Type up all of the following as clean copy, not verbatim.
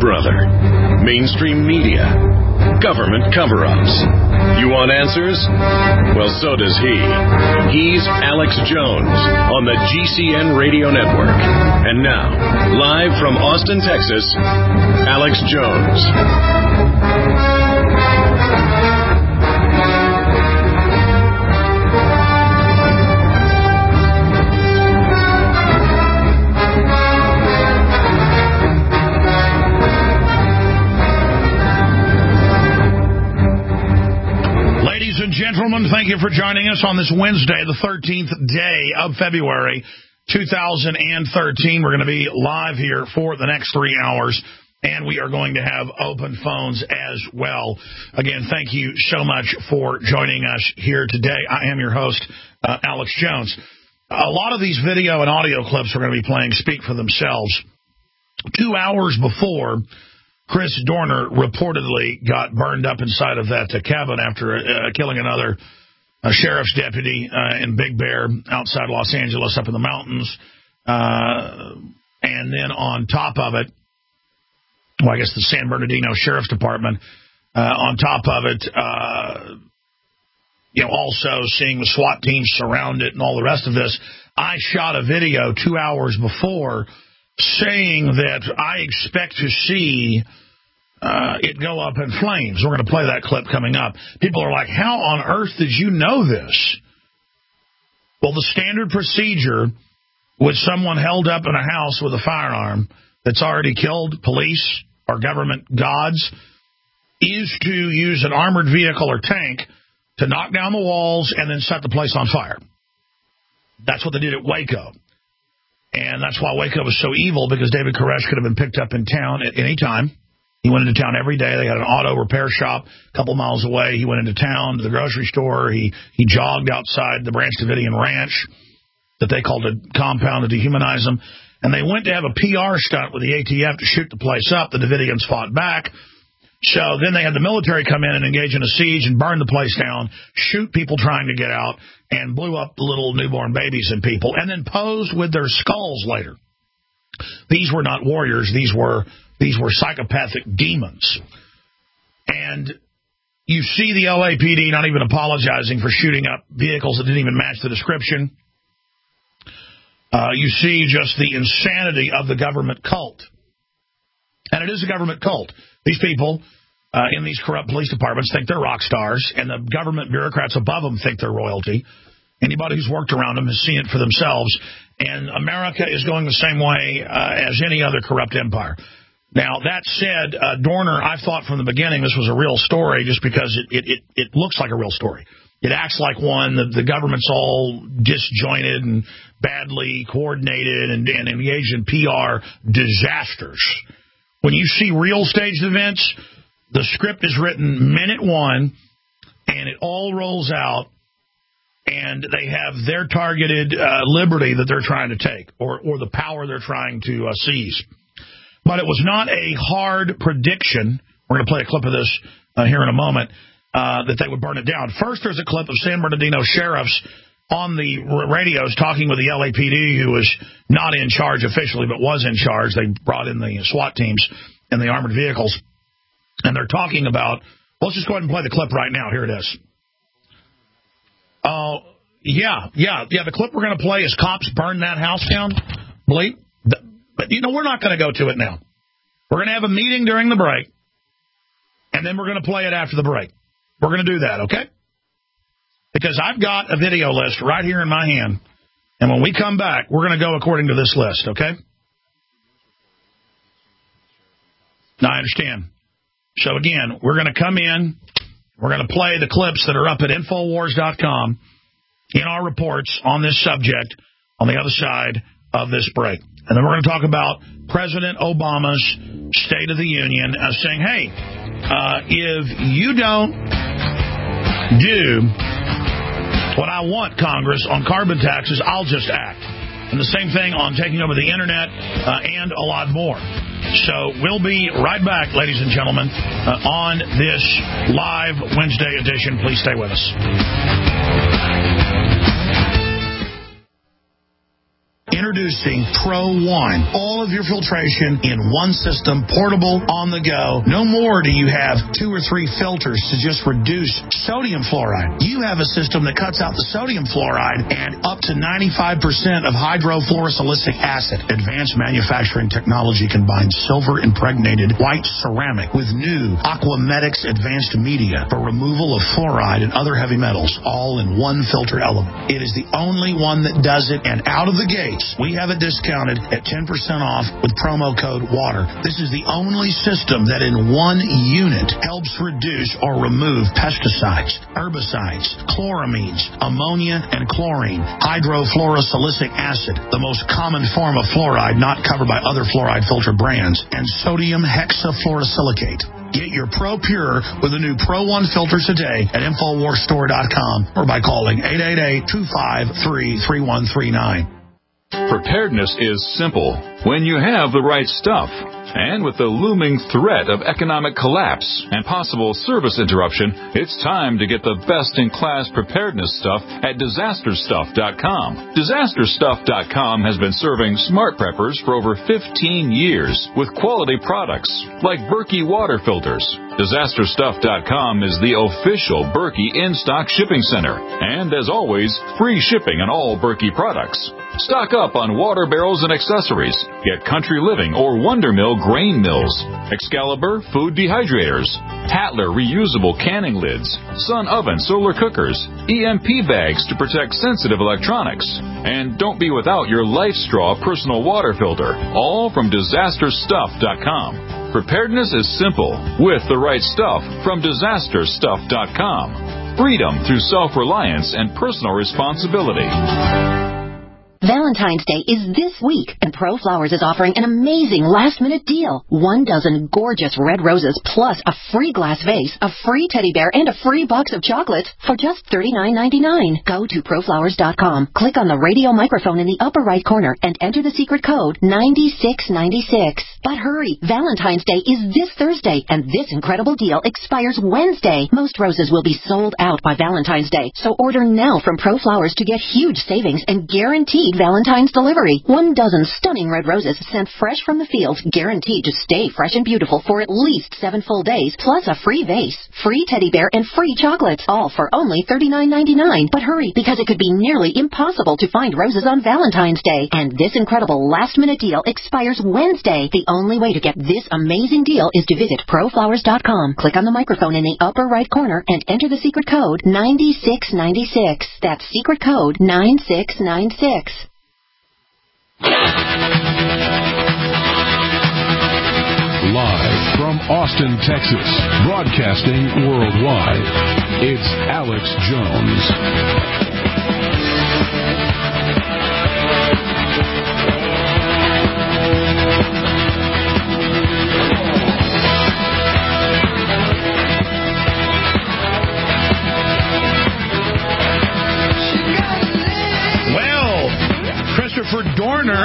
brother. Mainstream media. Government cover-ups. You want answers? Well, so does he. He's Alex Jones on the GCN Radio Network. And now, live from Austin, Texas, Alex Jones. Gentlemen, thank you for joining us on this Wednesday, the 13th day of February, 2013. We're going to be live here for the next 3 hours, and we are going to have open phones as well. Again, thank you so much for joining us here today. I am your host, Alex Jones. A lot of these video and audio clips we're going to be playing speak for themselves. 2 hours before Chris Dorner reportedly got burned up inside of that cabin after killing another sheriff's deputy in Big Bear outside Los Angeles up in the mountains. And then on top of it, well, I guess the San Bernardino Sheriff's Department, on top of it, also seeing the SWAT team surround it and all the rest of this. I shot a video 2 hours before saying that I expect to see it go up in flames. We're going to play that clip coming up. People are like, how on earth did you know this? Well, the standard procedure with someone held up in a house with a firearm that's already killed police or government gods is to use an armored vehicle or tank to knock down the walls and then set the place on fire. That's what they did at Waco. And that's why Waco was so evil, because David Koresh could have been picked up in town at any time. He went into town every day. They had an auto repair shop a couple miles away. He went into town to the grocery store. He jogged outside the Branch Davidian Ranch that they called a compound to dehumanize them. And they went to have a PR stunt with the ATF to shoot the place up. The Davidians fought back. So then they had the military come in and engage in a siege and burn the place down, shoot people trying to get out, and blew up the little newborn babies and people, and then posed with their skulls later. These were not warriors. These were psychopathic demons. And you see the LAPD not even apologizing for shooting up vehicles that didn't even match the description. You see just the insanity of the government cult. And it is a government cult. These people in these corrupt police departments think they're rock stars, and the government bureaucrats above them think they're royalty. Anybody who's worked around them has seen it for themselves. And America is going the same way as any other corrupt empire. Now, that said, Dorner, I thought from the beginning this was a real story just because it looks like a real story. It acts like one. The government's all disjointed and badly coordinated and engaged in PR disasters. When you see real staged events, the script is written minute one, and it all rolls out, and they have their targeted liberty that they're trying to take, or the power they're trying to seize. But it was not a hard prediction. We're going to play a clip of this here in a moment, that they would burn it down. First, there's a clip of San Bernardino sheriffs on the radios talking with the LAPD, who was not in charge officially, but was in charge. They brought in the SWAT teams and the armored vehicles. And they're talking about, let's just go ahead and play the clip right now. Here it is. Yeah. The clip we're going to play is cops burn that house down. Bleep. But, we're not going to go to it now. We're going to have a meeting during the break, and then we're going to play it after the break. We're going to do that, okay? Because I've got a video list right here in my hand, and when we come back, we're going to go according to this list, okay? Now, I understand. So, again, we're going to come in. We're going to play the clips that are up at Infowars.com in our reports on this subject on the other side of this break. And then we're going to talk about President Obama's State of the Union saying, hey, if you don't do what I want, Congress, on carbon taxes, I'll just act. And the same thing on taking over the Internet and a lot more. So we'll be right back, ladies and gentlemen, on this live Wednesday edition. Please stay with us. Introducing Pro One. All of your filtration in one system, portable, on the go. No more do you have 2 or 3 filters to just reduce sodium fluoride. You have a system that cuts out the sodium fluoride and up to 95% of hydrofluorosilicic acid. Advanced manufacturing technology combines silver-impregnated white ceramic with new Aquamedics advanced media for removal of fluoride and other heavy metals, all in one filter element. It is the only one that does it, and out of the gates, we have it discounted at 10% off with promo code WATER. This is the only system that in one unit helps reduce or remove pesticides, herbicides, chloramines, ammonia, and chlorine, hydrofluorosilicic acid, the most common form of fluoride not covered by other fluoride filter brands, and sodium hexafluorosilicate. Get your Pro Pure with the new Pro One filters today at InfoWarsStore.com or by calling 888-253-3139. Preparedness is simple when you have the right stuff. And with the looming threat of economic collapse and possible service interruption, it's time to get the best-in-class preparedness stuff at DisasterStuff.com. DisasterStuff.com has been serving smart preppers for over 15 years with quality products like Berkey water filters. DisasterStuff.com is the official Berkey in-stock shipping center. And as always, free shipping on all Berkey products. Stock up on water barrels and accessories. Get Country Living or Wonder Mill grain mills, Excalibur food dehydrators, Tatler reusable canning lids, Sun oven solar cookers, EMP bags to protect sensitive electronics. And don't be without your Life Straw personal water filter, all from DisasterStuff.com. Preparedness is simple with the right stuff from DisasterStuff.com. Freedom through self-reliance and personal responsibility. Valentine's Day is this week, and Pro Flowers is offering an amazing last-minute deal. 1 dozen gorgeous red roses plus a free glass vase, a free teddy bear, and a free box of chocolates for just $39.99. Go to ProFlowers.com, click on the radio microphone in the upper right corner, and enter the secret code 9696. But hurry, Valentine's Day is this Thursday, and this incredible deal expires Wednesday. Most roses will be sold out by Valentine's Day, so order now from Pro Flowers to get huge savings and guaranteed Valentine's delivery. 1 dozen stunning red roses sent fresh from the fields, guaranteed to stay fresh and beautiful for at least 7 full days, plus a free vase, free teddy bear, and free chocolates, all for only $39.99. But hurry, because it could be nearly impossible to find roses on Valentine's Day. And this incredible last-minute deal expires Wednesday. The only way to get this amazing deal is to visit ProFlowers.com. Click on the microphone in the upper right corner and enter the secret code 9696. That's secret code 9696. Live from Austin, Texas, broadcasting worldwide, it's Alex Jones. Christopher Dorner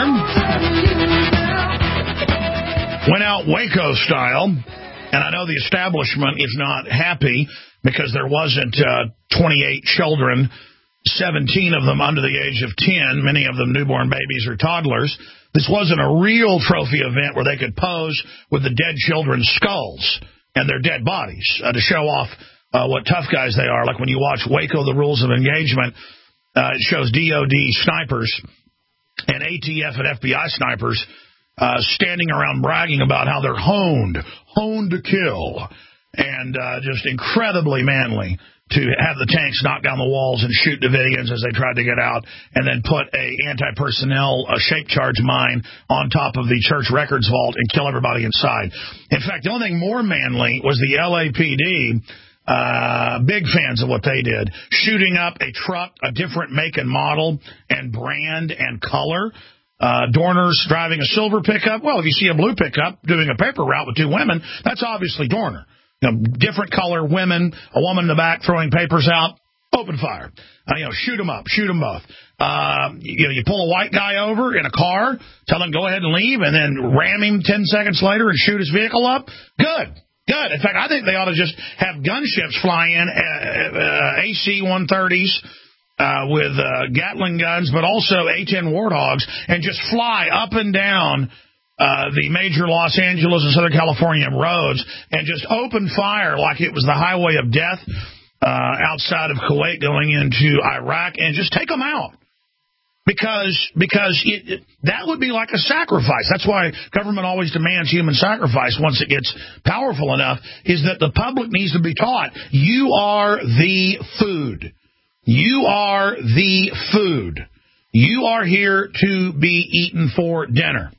went out Waco style, and I know the establishment is not happy because there wasn't 28 children, 17 of them under the age of 10, many of them newborn babies or toddlers. This wasn't a real trophy event where they could pose with the dead children's skulls and their dead bodies to show off what tough guys they are. Like when you watch Waco, The Rules of Engagement, it shows DOD snipers and ATF and FBI snipers standing around bragging about how they're honed to kill, and just incredibly manly to have the tanks knock down the walls and shoot Davidians as they tried to get out, and then put a anti-personnel shape charge mine on top of the church records vault and kill everybody inside. In fact, the only thing more manly was the LAPD. Big fans of what they did, shooting up a truck, a different make and model and brand and color. Dorner's driving a silver pickup. Well, if you see a blue pickup doing a paper route with 2 women, that's obviously Dorner. You know, different color women, a woman in the back throwing papers out, open fire. Shoot them up, shoot them both. You pull a white guy over in a car, tell him go ahead and leave, and then ram him 10 seconds later and shoot his vehicle up. Good. In fact, I think they ought to just have gunships fly in, AC-130s, with Gatling guns, but also A-10 Warthogs, and just fly up and down the major Los Angeles and Southern California roads and just open fire like it was the highway of death outside of Kuwait going into Iraq, and just take them out. Because that would be like a sacrifice. That's why government always demands human sacrifice once it gets powerful enough, is that the public needs to be taught, you are the food. You are the food. You are here to be eaten for dinner.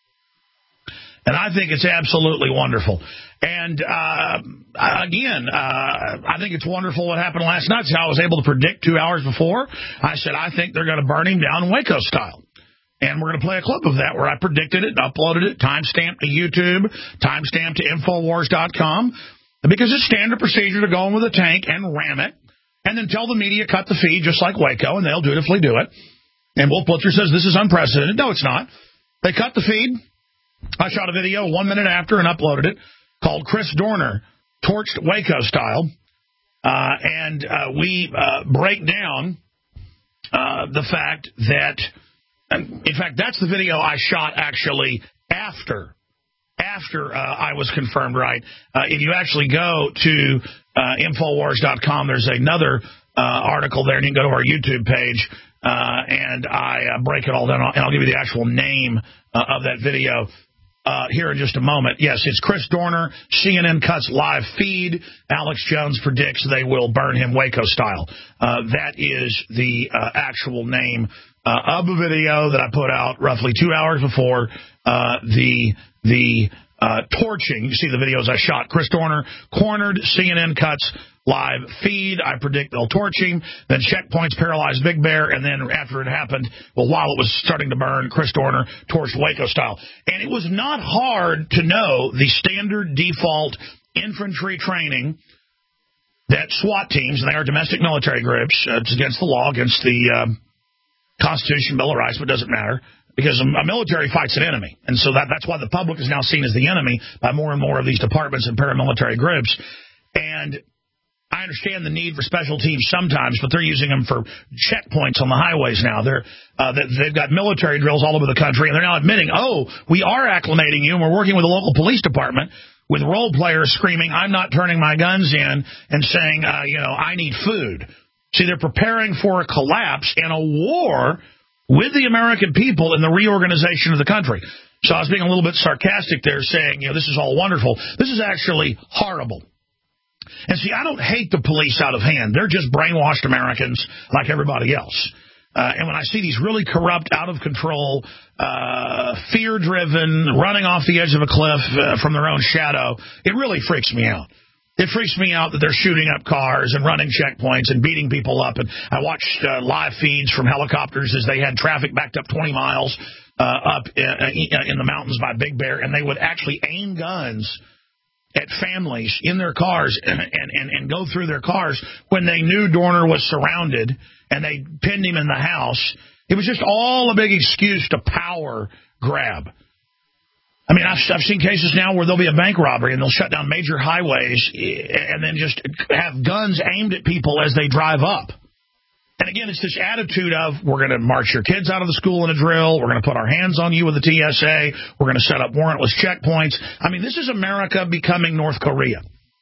And I think it's absolutely wonderful. And, again, I think it's wonderful what happened last night. So I was able to predict 2 hours before. I said, I think they're going to burn him down Waco style. And we're going to play a clip of that where I predicted it, uploaded it, timestamped to YouTube, timestamped to Infowars.com, because it's standard procedure to go in with a tank and ram it, and then tell the media cut the feed just like Waco, and they'll dutifully do it. And Wolf Blitzer says this is unprecedented. No, it's not. They cut the feed. I shot a video 1 minute after and uploaded it called Chris Dorner Torched Waco Style. And we break down the fact that, in fact, that's the video I shot actually after I was confirmed right. If you actually go to Infowars.com, there's another article there, and you can go to our YouTube page, and I break it all down, and I'll give you the actual name of that video here in just a moment. Yes, it's Chris Dorner, CNN Cuts live feed. Alex Jones predicts they will burn him Waco style. That is the actual name of the video that I put out roughly 2 hours before the torching. You see the videos I shot. Chris Dorner cornered, CNN Cuts live feed. I predict they'll torch him. Then checkpoints paralyzed Big Bear. And then after it happened, well, while it was starting to burn, Chris Dorner torched Waco style. And it was not hard to know the standard default infantry training that SWAT teams, and they are domestic military groups, it's against the law, against the Constitution, Bill of Rights, but it doesn't matter. Because a military fights an enemy. And so that's why the public is now seen as the enemy by more and more of these departments and paramilitary groups. And I understand the need for special teams sometimes, but they're using them for checkpoints on the highways now. They've got military drills all over the country, and they're now admitting, we are acclimating you, and we're working with the local police department with role players screaming, I'm not turning my guns in, and saying, I need food. See, they're preparing for a collapse and a war with the American people in the reorganization of the country. So I was being a little bit sarcastic there, saying, this is all wonderful. This is actually horrible. And see, I don't hate the police out of hand. They're just brainwashed Americans like everybody else. And when I see these really corrupt, out of control, fear-driven, running off the edge of a cliff from their own shadow, it really freaks me out. It freaks me out that they're shooting up cars and running checkpoints and beating people up. And I watched live feeds from helicopters as they had traffic backed up 20 miles up in the mountains by Big Bear, and they would actually aim guns at families in their cars and go through their cars when they knew Dorner was surrounded and they pinned him in the house. It was just all a big excuse to power grab. I mean, I've seen cases now where there'll be a bank robbery and they'll shut down major highways and then just have guns aimed at people as they drive up. And again, it's this attitude of, we're going to march your kids out of the school in a drill. We're going to put our hands on you with the TSA. We're going to set up warrantless checkpoints. I mean, this is America becoming North Korea.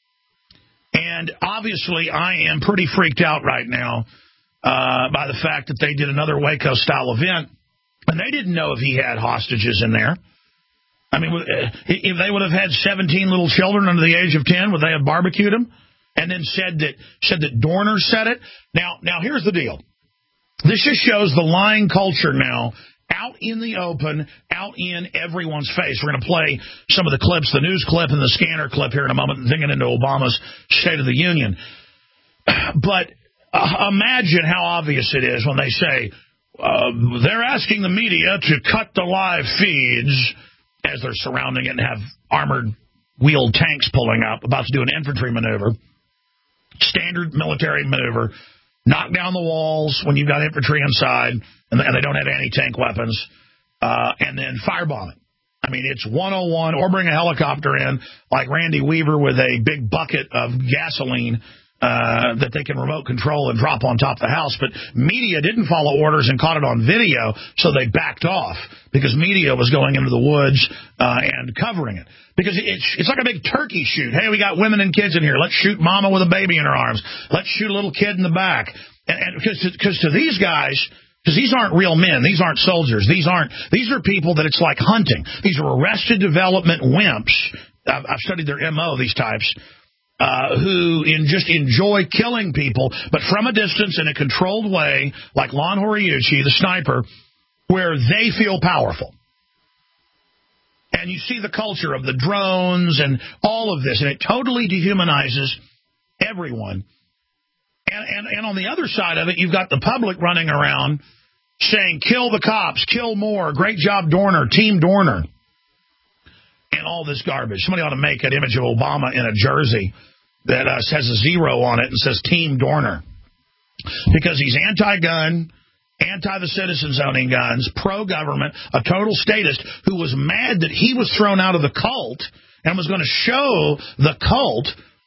And obviously, I am pretty freaked out right now by the fact that they did another Waco-style event. And they didn't know if he had hostages in there. I mean, if they would have had 17 little children under the age of 10, would they have barbecued them? And then said that Dorner said it? Now here's the deal. This just shows the lying culture now out in the open, out in everyone's face. We're going to play some of the clips, the news clip and the scanner clip here in a moment, digging into Obama's State of the Union. But imagine how obvious it is when they say they're asking the media to cut the live feeds as they're surrounding it and have armored wheeled tanks pulling up, about to do an infantry maneuver. Standard military maneuver. Knock down the walls when you've got infantry inside and they don't have anti-tank weapons, and then firebomb it. I mean, it's 101, or bring a helicopter in like Randy Weaver with a big bucket of gasoline that they can remote control and drop on top of the house. But media didn't follow orders and caught it on video, so they backed off because media was going into the woods and covering it. Because it's like a big turkey shoot. Hey, we got women and kids in here. Let's shoot mama with a baby in her arms. Let's shoot a little kid in the back. And because to these guys, because these aren't real men, these aren't soldiers, these are people that it's like hunting. These are arrested development wimps. I've studied their MO, these types. Who just enjoy killing people, but from a distance in a controlled way, like Lon Horiuchi, the sniper, where they feel powerful. And you see the culture of the drones and all of this, and it totally dehumanizes everyone. And on the other side of it, you've got the public running around saying, kill the cops, kill more, great job, Dorner, Team Dorner, and all this garbage. Somebody ought to make an image of Obama in a jersey that has a 0 on it and says Team Dorner. Because he's anti-gun, anti-the citizens owning guns, pro-government, a total statist who was mad that he was thrown out of the cult and was going to show the cult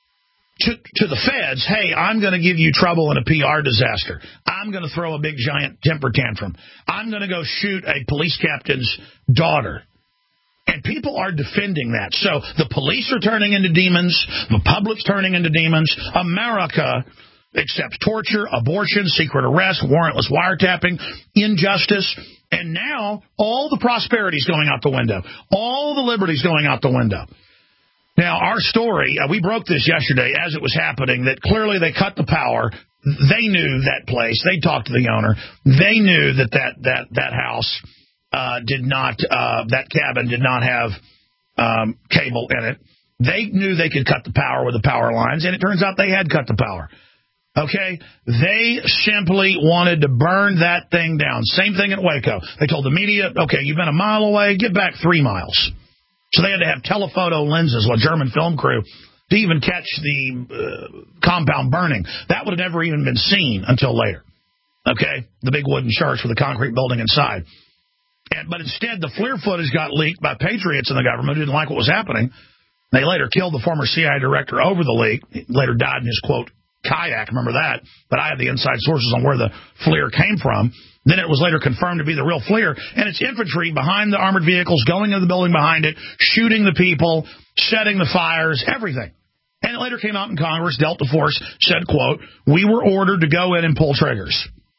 to the feds, hey, I'm going to give you trouble in a PR disaster. I'm going to throw a big giant temper tantrum. I'm going to go shoot a police captain's daughter. And people are defending that. So the police are turning into demons. The public's turning into demons. America accepts torture, abortion, secret arrest, warrantless wiretapping, injustice. And now all the prosperity is going out the window. All the liberty is going out the window. Now, our story, we broke this yesterday as it was happening, that clearly they cut the power. They knew that place. They talked to the owner. They knew that house did not, that cabin did not have cable in it. They knew they could cut the power with the power lines, and it turns out they had cut the power. Okay? They simply wanted to burn that thing down. Same thing at Waco. They told the media, okay, you've been a mile away, get back 3 miles. So they had to have telephoto lenses, a German film crew, to even catch the compound burning. That would have never even been seen until later. Okay? The big wooden church with a concrete building inside. But instead, the FLIR footage got leaked by patriots in the government who didn't like what was happening. They later killed the former CIA director over the leak. He later died in his, quote, kayak. Remember that? But I had the inside sources on where the FLIR came from. Then it was later confirmed to be the real FLIR. And it's infantry behind the armored vehicles, going into the building behind it, shooting the people, setting the fires, everything. And it later came out in Congress. Delta Force said, quote, we were ordered to go in and pull triggers.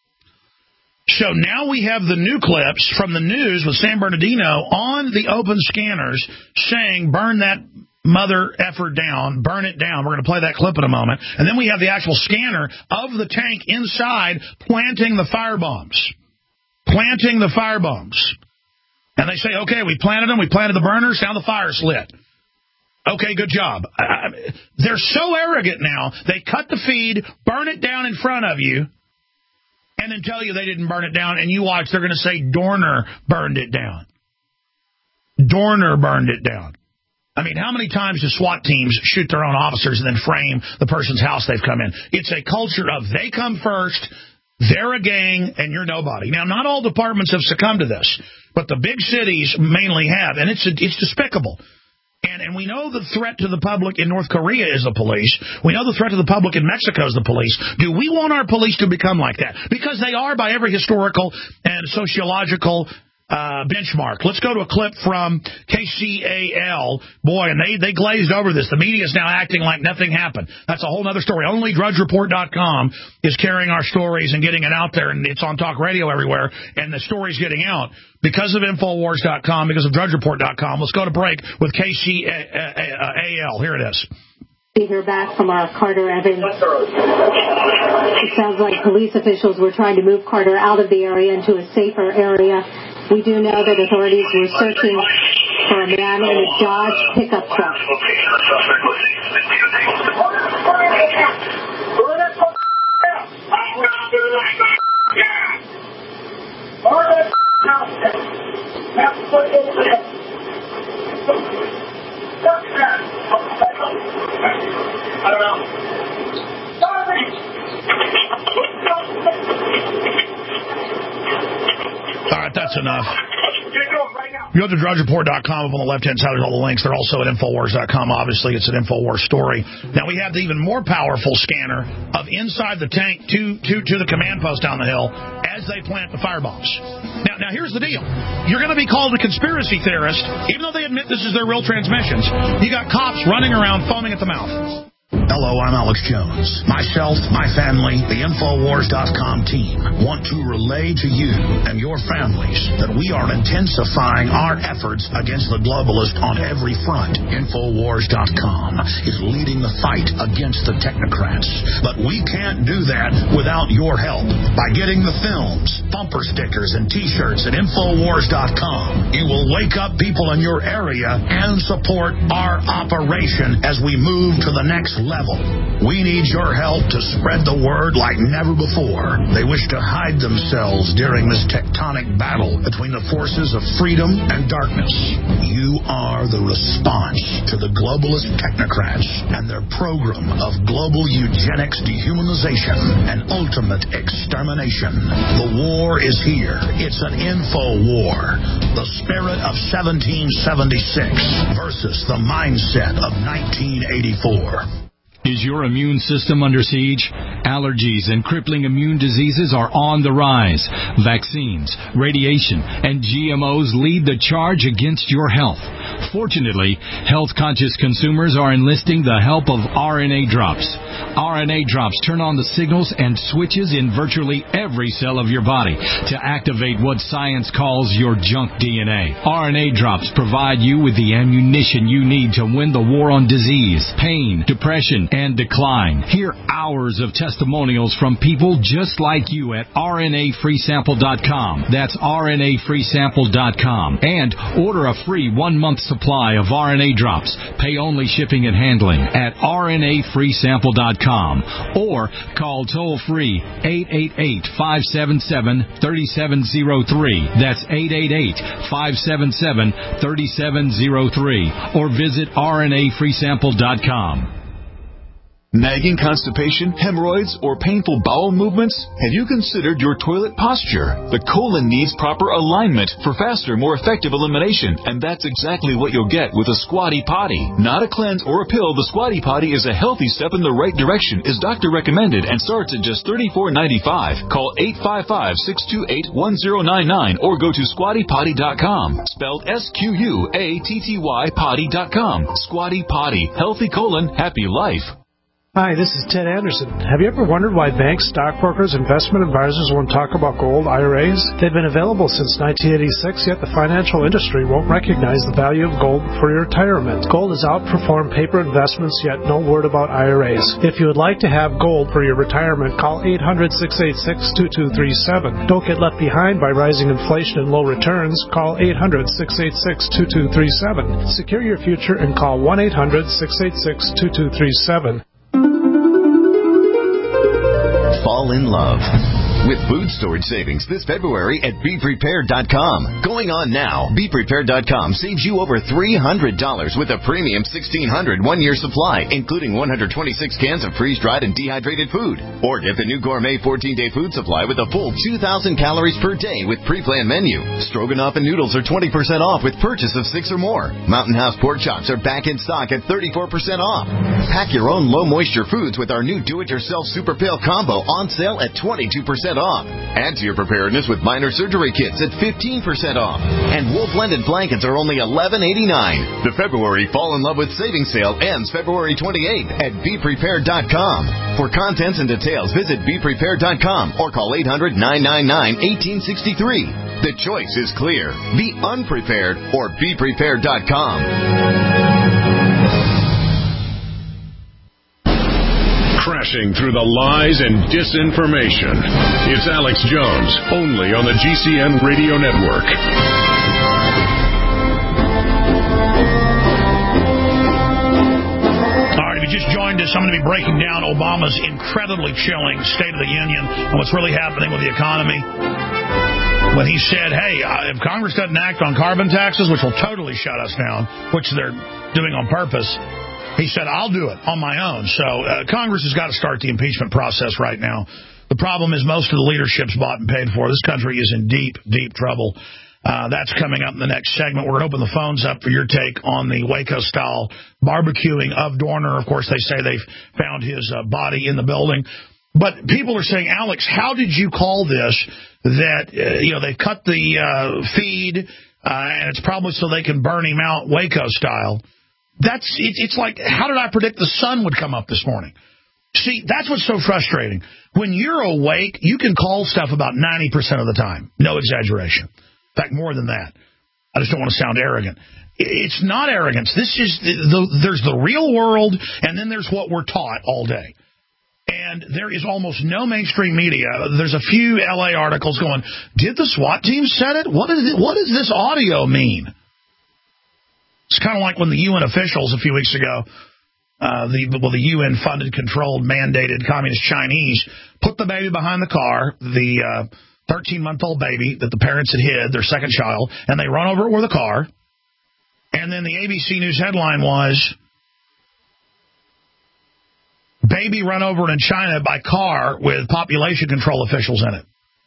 So now we have the new clips from the news with San Bernardino on the open scanners saying, burn that mother effer down, burn it down. We're going to play that clip in a moment. And then we have the actual scanner of the tank inside planting the firebombs. Planting the firebombs. And they say, okay, we planted them, we planted the burners, now the fire's lit. Okay, good job. They're so arrogant now, they cut the feed, burn it down in front of you, and then tell you they didn't burn it down, and you watch, they're going to say Dorner burned it down. Dorner burned it down. I mean, how many times do SWAT teams shoot their own officers and then frame the person's house they've come in? It's a culture of they come first, they're a gang, and you're nobody. Now, not all departments have succumbed to this, but the big cities mainly have, and it's despicable. And we know the threat to the public in North Korea is the police. We know the threat to the public in Mexico is the police. Do we want our police to become like that? Because they are by every historical and sociological benchmark. Let's go to a clip from KCAL. Boy, and they glazed over this. The media is now acting like nothing happened. That's a whole other story. Only DrudgeReport.com is carrying our stories and getting it out there, and it's on talk radio everywhere, and the story's getting out because of Infowars.com, because of DrudgeReport.com. Let's go to break with KCAL. Here it is. We hear back from our Carter Evans. It sounds like police officials were trying to move Carter out of the area into a safer area. We do know that authorities were searching for a man in a Dodge pickup truck. I don't know. All right, that's enough. You go to drudgereport.com. Up on the left-hand side, there's all the links. They're also at Infowars.com. Obviously, it's an Infowars story. Now, we have the even more powerful scanner of inside the tank to the command post down the hill as they plant the firebombs. Now, here's the deal. You're going to be called a conspiracy theorist, even though they admit this is their real transmissions. You got cops running around foaming at the mouth. Hello, I'm Alex Jones. Myself, my family, the Infowars.com team want to relay to you and your families that we are intensifying our efforts against the globalists on every front. Infowars.com is leading the fight against the technocrats. But we can't do that without your help. By getting the films, bumper stickers, and T-shirts at Infowars.com, you will wake up people in your area and support our operation as we move to the next level. We need your help to spread the word like never before. They wish to hide themselves during this tectonic battle between the forces of freedom and darkness. You are the response to the globalist technocrats and their program of global eugenics, dehumanization, and ultimate extermination. The war is here. It's an info war. The spirit of 1776 versus the mindset of 1984. Is your immune system under siege? Allergies and crippling immune diseases are on the rise. Vaccines, radiation, and GMOs lead the charge against your health. Fortunately, health-conscious consumers are enlisting the help of RNA drops. RNA drops turn on the signals and switches in virtually every cell of your body to activate what science calls your junk DNA. RNA drops provide you with the ammunition you need to win the war on disease, pain, depression, and decline. Hear hours of testimonials from people just like you at RNAfreesample.com. That's RNAfreesample.com. And order a free 1-month supply of RNA drops. Pay only shipping and handling at RNAfreesample.com. Or call toll-free 888-577-3703. That's 888-577-3703. Or visit RNAfreesample.com. Nagging constipation, hemorrhoids, or painful bowel movements? Have you considered your toilet posture? The colon needs proper alignment for faster, more effective elimination, and that's exactly what you'll get with a Squatty Potty. Not a cleanse or a pill, the Squatty Potty is a healthy step in the right direction, is doctor recommended, and starts at just $34.95. Call 855-628-1099 or go to squattypotty.com. Spelled SQUATTY potty.com. Squatty Potty. Healthy colon, happy life. Hi, this is Ted Anderson. Have you ever wondered why banks, stockbrokers, investment advisors won't talk about gold IRAs? They've been available since 1986, yet the financial industry won't recognize the value of gold for your retirement. Gold has outperformed paper investments, yet no word about IRAs. If you would like to have gold for your retirement, call 800-686-2237. Don't get left behind by rising inflation and low returns. Call 800-686-2237. Secure your future and call 1-800-686-2237. Fall in love with food storage savings this February at BePrepared.com. Going on now, BePrepared.com saves you over $300 with a premium 1,600 one-year supply, including 126 cans of freeze-dried and dehydrated food. Or get the new gourmet 14-day food supply with a full 2,000 calories per day with pre-planned menu. Stroganoff and noodles are 20% off with purchase of 6 or more. Mountain House pork chops are back in stock at 34% off. Pack your own low-moisture foods with our new do-it-yourself Super Pail Combo on sale at 22% off. Add to your preparedness with minor surgery kits at 15% off. And wool blended blankets are only $11.89. The February Fall in Love with Savings Sale ends February 28th at BePrepared.com. For contents and details, visit BePrepared.com or call 800-999-1863. The choice is clear. Be unprepared or BePrepared.com. Crashing through the lies and disinformation. It's Alex Jones, only on the GCN Radio Network. All right, if you just joined us, I'm going to be breaking down Obama's incredibly chilling State of the Union and what's really happening with the economy. When he said, hey, if Congress doesn't act on carbon taxes, which will totally shut us down, which they're doing on purpose, he said, I'll do it on my own. So Congress has got to start the impeachment process right now. The problem is most of the leadership's bought and paid for. This country is in deep, deep trouble. That's coming up in the next segment. We're going to open the phones up for your take on the Waco-style barbecuing of Dorner. Of course, they say they've found his body in the building. But people are saying, Alex, how did you call this that, they've cut the feed, and it's probably so they can burn him out Waco-style? It's like, how did I predict the sun would come up this morning? See, that's what's so frustrating. When you're awake, you can call stuff about 90% of the time. No exaggeration. In fact, more than that. I just don't want to sound arrogant. It's not arrogance. There's the real world, and then there's what we're taught all day. And there is almost no mainstream media. There's a few L.A. articles going, did the SWAT team said it? What does this audio mean? It's kind of like when the UN officials a few weeks ago, the UN-funded, controlled, mandated communist Chinese put the baby behind the car, the 13-month-old baby that the parents had hid, their second child, and they run over it with a car. And then the ABC News headline was, baby run over in China by car with population control officials in it.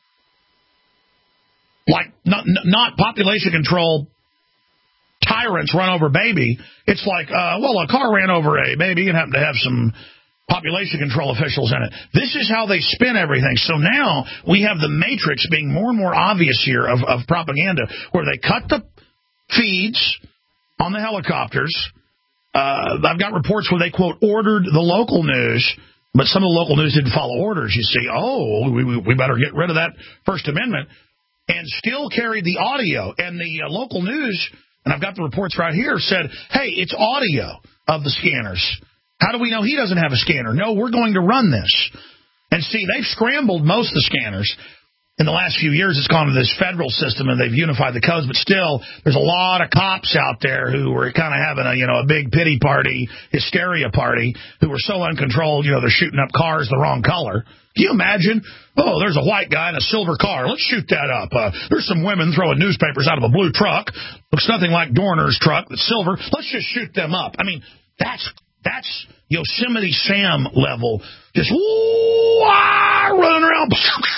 Like, not population control tyrants run over baby. It's like, a car ran over a baby and happened to have some population control officials in it. This is how they spin everything. So now we have the matrix being more and more obvious here of propaganda, where they cut the feeds on the helicopters. I've got reports where they, quote, ordered the local news, but some of the local news didn't follow orders. You see, we better get rid of that First Amendment, and still carried the audio. And the local news, and I've got the reports right here, said, hey, it's audio of the scanners. How do we know he doesn't have a scanner? No, we're going to run this. And see, they've scrambled most of the scanners. In the last few years, it's gone to this federal system, and they've unified the codes. But still, there's a lot of cops out there who were kind of having a big pity party, hysteria party, who were so uncontrolled, they're shooting up cars the wrong color. Can you imagine? Oh, there's a white guy in a silver car. Let's shoot that up. There's some women throwing newspapers out of a blue truck. Looks nothing like Dorner's truck. It's silver. Let's just shoot them up. I mean, that's Yosemite Sam level. Just running around.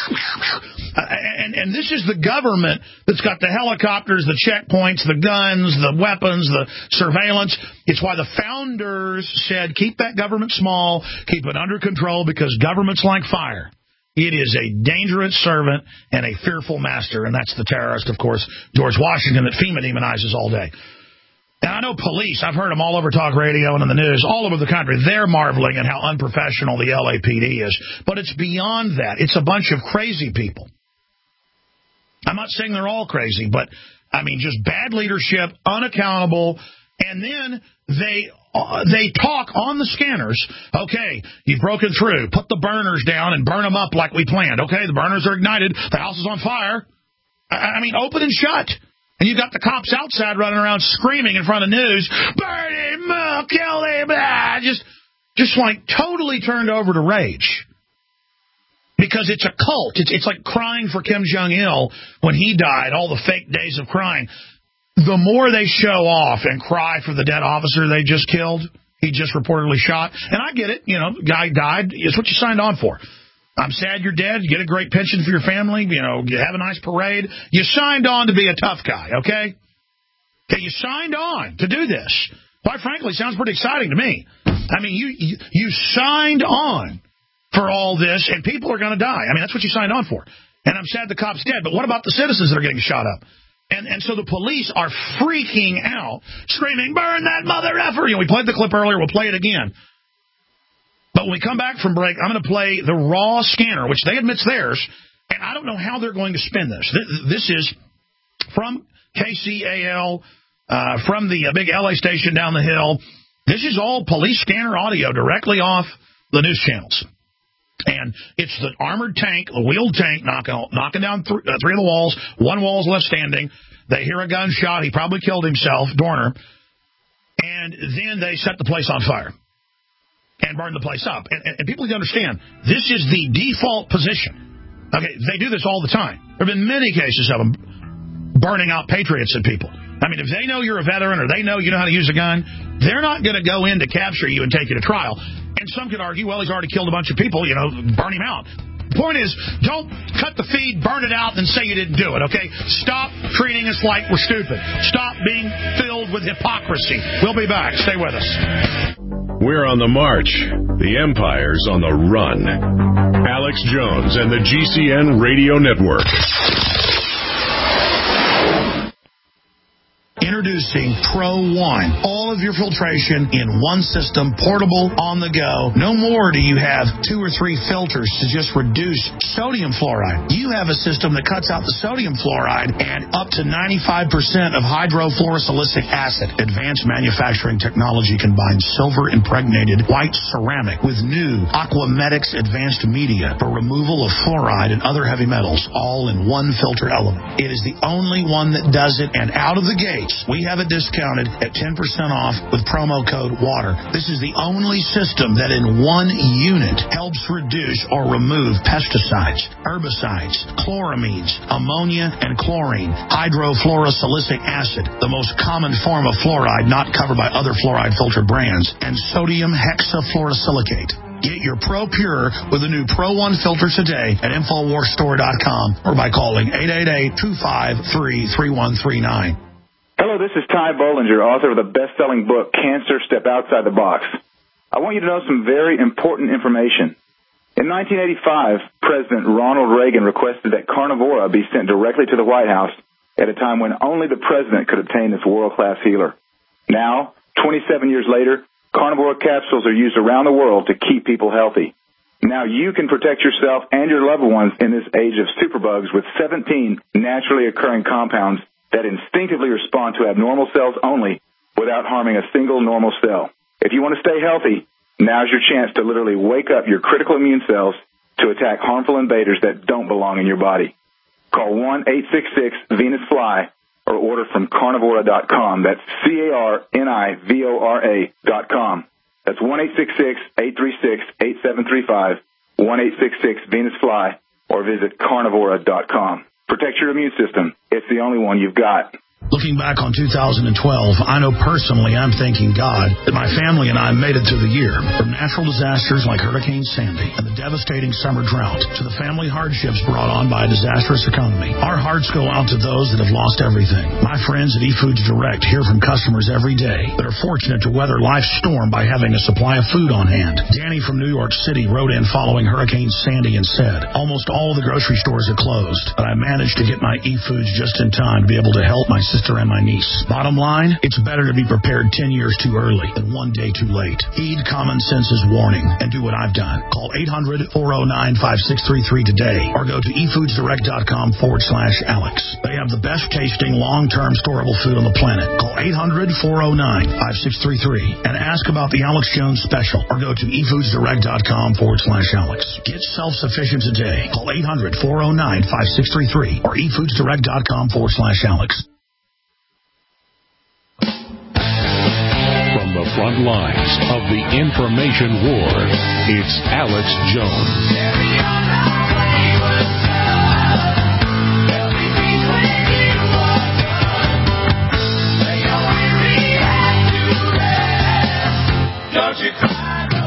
And this is the government that's got the helicopters, the checkpoints, the guns, the weapons, the surveillance. It's why the founders said, keep that government small, keep it under control, because government's like fire. It is a dangerous servant and a fearful master, and that's the terrorist, of course, George Washington, that FEMA demonizes all day. And I know police, I've heard them all over talk radio and in the news, all over the country. They're marveling at how unprofessional the LAPD is. But it's beyond that. It's a bunch of crazy people. I'm not saying they're all crazy, but, just bad leadership, unaccountable, and then they talk on the scanners. Okay, you've broken through. Put the burners down and burn them up like we planned. Okay, the burners are ignited. The house is on fire. Open and shut. And you've got the cops outside running around screaming in front of news, burn him, kill him, just like totally turned over to rage. Because it's a cult. It's like crying for Kim Jong-il when he died, all the fake days of crying. The more they show off and cry for the dead officer they just killed, he just reportedly shot. And I get it, guy died. It's what you signed on for. I'm sad you're dead. You get a great pension for your family. You have a nice parade. You signed on to be a tough guy, okay? Okay, you signed on to do this. Quite frankly, sounds pretty exciting to me. You signed on for all this, and people are going to die. That's what you signed on for. And I'm sad the cop's dead, but what about the citizens that are getting shot up? And so the police are freaking out, screaming, burn that mother effer. We played the clip earlier. We'll play it again. But when we come back from break, I'm going to play the raw scanner, which they admit's theirs, and I don't know how they're going to spin this. This is from KCAL, from the big L.A. station down the hill. This is all police scanner audio directly off the news channels. And it's the armored tank, the wheeled tank, knocking down three of the walls. One wall's left standing. They hear a gunshot. He probably killed himself, Dorner. And then they set the place on fire and burn the place up. And people need to understand, this is the default position. Okay, they do this all the time. There have been many cases of them burning out patriots and people. If they know you're a veteran or they know you know how to use a gun, they're not going to go in to capture you and take you to trial. And some could argue, well, he's already killed a bunch of people, burn him out. The point is, don't cut the feed, burn it out, and say you didn't do it, okay? Stop treating us like we're stupid. Stop being filled with hypocrisy. We'll be back. Stay with us. We're on the march. The empire's on the run. Alex Jones and the GCN Radio Network. Introducing Pro One. All of your filtration in one system, portable, on the go. No more do you have 2 or 3 filters to just reduce sodium fluoride. You have a system that cuts out the sodium fluoride and up to 95% of hydrofluorosilicic acid. Advanced manufacturing technology combines silver-impregnated white ceramic with new Aquamedics advanced media for removal of fluoride and other heavy metals, all in one filter element. It is the only one that does it, and out of the gate, we have it discounted at 10% off with promo code WATER. This is the only system that in one unit helps reduce or remove pesticides, herbicides, chloramines, ammonia, and chlorine, hydrofluorosilicic acid, the most common form of fluoride not covered by other fluoride filter brands, and sodium hexafluorosilicate. Get your Pro Pure with the new Pro One filter today at InfoWarsStore.com or by calling 888-253-3139. Hello, this is Ty Bollinger, author of the best-selling book, Cancer, Step Outside the Box. I want you to know some very important information. In 1985, President Ronald Reagan requested that Carnivora be sent directly to the White House at a time when only the president could obtain this world-class healer. Now, 27 years later, Carnivora capsules are used around the world to keep people healthy. Now you can protect yourself and your loved ones in this age of superbugs with 17 naturally occurring compounds that instinctively respond to abnormal cells only without harming a single normal cell. If you want to stay healthy, now's your chance to literally wake up your critical immune cells to attack harmful invaders that don't belong in your body. Call 1-866-VENUS-FLY or order from Carnivora.com. That's Carnivora.com. That's 1-866-836-8735, 1-866-VENUS-FLY, or visit Carnivora.com. Protect your immune system. It's the only one you've got. Looking back on 2012, I know personally I'm thanking God that my family and I made it through the year. From natural disasters like Hurricane Sandy and the devastating summer drought to the family hardships brought on by a disastrous economy, our hearts go out to those that have lost everything. My friends at eFoods Direct hear from customers every day that are fortunate to weather life's storm by having a supply of food on hand. Danny from New York City wrote in following Hurricane Sandy and said, almost all the grocery stores are closed, but I managed to get my eFoods just in time to be able to help my sister and my niece. Bottom line, it's better to be prepared 10 years too early than one day too late. Heed common sense's warning and do what I've done. Call 800-409-5633 today or go to efoodsdirect.com/Alex. They have the best tasting long-term storable food on the planet. Call 800-409-5633 and ask about the Alex Jones special or go to efoodsdirect.com/Alex. Get self-sufficient today. Call 800-409-5633 or efoodsdirect.com/Alex. From the front lines of the information war, it's Alex Jones. Don't you cry no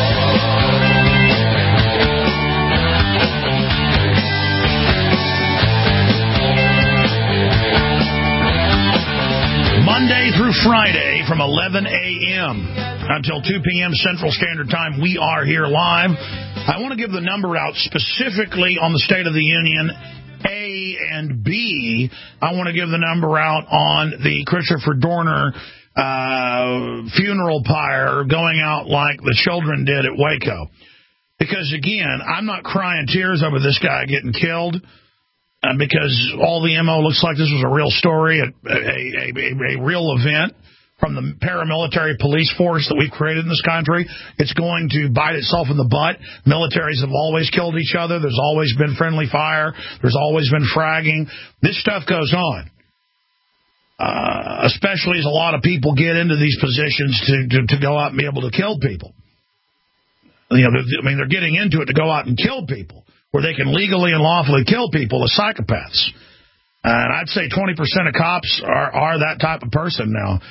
Monday through Friday from 11 a.m. until 2 p.m. Central Standard Time, we are here live. I want to give the number out specifically on the State of the Union, A, and B. I want to give the number out on the Christopher Dorner funeral pyre going out like the children did at Waco. Because, again, I'm not crying tears over this guy getting killed. Because all the MO looks like this was a real story, a real event from the paramilitary police force that we've created in this country. It's going to bite itself in the butt. Militaries have always killed each other. There's always been friendly fire. There's always been fragging. This stuff goes on, especially as a lot of people get into these positions to go out and be able to kill people. You know, they're getting into it to go out and kill people, where they can legally and lawfully kill people as psychopaths. And I'd say 20% of cops are that type of person now.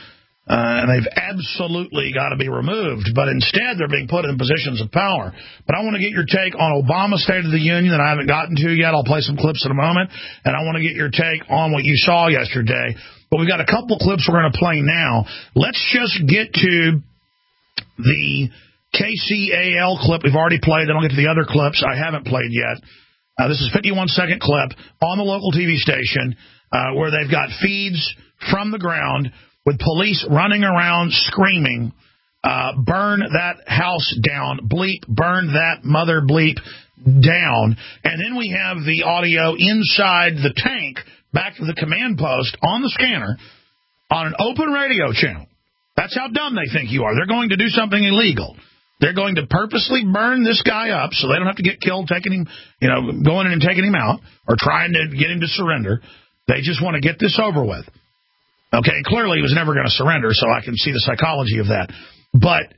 And they've absolutely got to be removed. But instead, they're being put in positions of power. But I want to get your take on Obama's State of the Union that I haven't gotten to yet. I'll play some clips in a moment. And I want to get your take on what you saw yesterday. But we've got a couple clips we're going to play now. Let's just get to the KCAL clip we've already played. Then I'll get to the other clips I haven't played yet. This is a 51-second clip on the local TV station where they've got feeds from the ground with police running around screaming, burn that house down, bleep, burn that mother bleep down. And then we have the audio inside the tank back to the command post on the scanner on an open radio channel. That's how dumb they think you are. They're going to do something illegal. They're going to purposely burn this guy up so they don't have to get killed, taking him, going in and taking him out or trying to get him to surrender. They just want to get this over with. Okay, clearly he was never going to surrender, so I can see the psychology of that. But